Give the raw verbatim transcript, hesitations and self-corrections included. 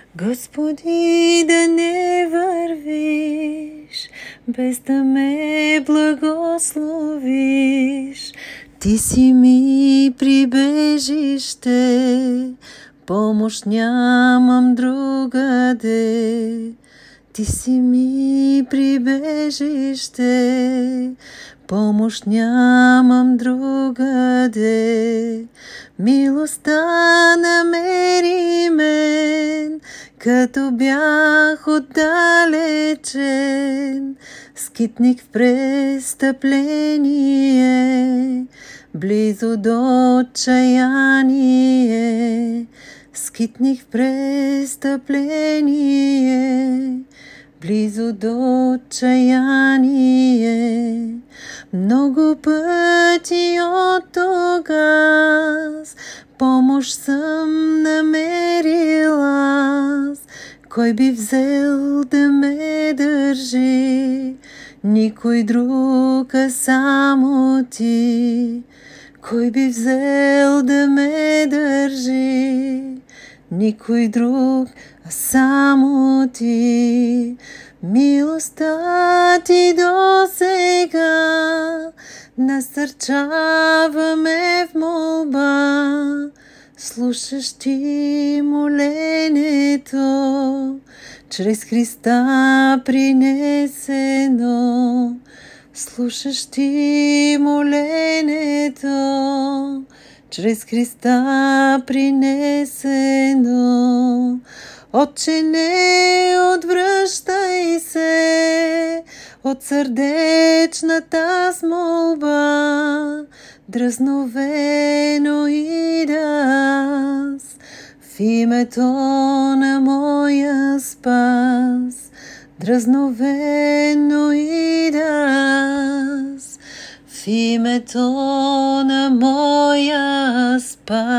Господи, да не вървиш, без да ме благословиш. Ти си ми прибежище, помощ нямам другаде. Ти си ми прибежище, помощ нямам другаде. Милостта намери мен, като бях отдалечен, скитник в престъпление, близо до отчаяние. Скитник в престъпление, близо до отчаяние. Много пъти от тогаз помощ съм намерила аз. Кой би взел да ме държи? Никой друг, а само ти. Кой би взел да ме държи? Никой друг, а само ти. Милостта ти досега насърчава ме в молба. Слушаш ти моленето, чрез Христа принесено. Слушаш ти моленето, чрез Христа принесено. Отче, не отвръщай се от сърдечната с молба, дразновено и аз в името на моя спас. Дразновено и аз в името на моя спас.